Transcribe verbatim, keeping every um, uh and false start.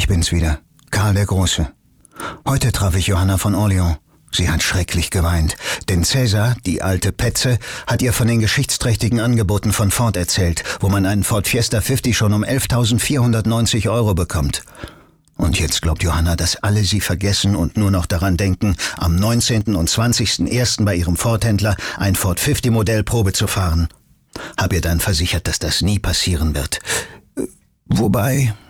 bin's wieder, Karl der Große. Heute traf ich Johanna von Orleans. Sie hat schrecklich geweint, denn Cäsar, die alte Petze, hat ihr von den geschichtsträchtigen Angeboten von Ford erzählt, wo man einen Ford Fiesta fünfzig schon um elftausendvierhundertneunzig Euro bekommt. Und jetzt glaubt Johanna, dass alle sie vergessen und nur noch daran denken, am neunzehnten und zwanzigsten ersten bei ihrem Ford-Händler ein Ford fünfzig Modell Probe zu fahren. Hab ihr dann versichert, dass das nie passieren wird. Wobei,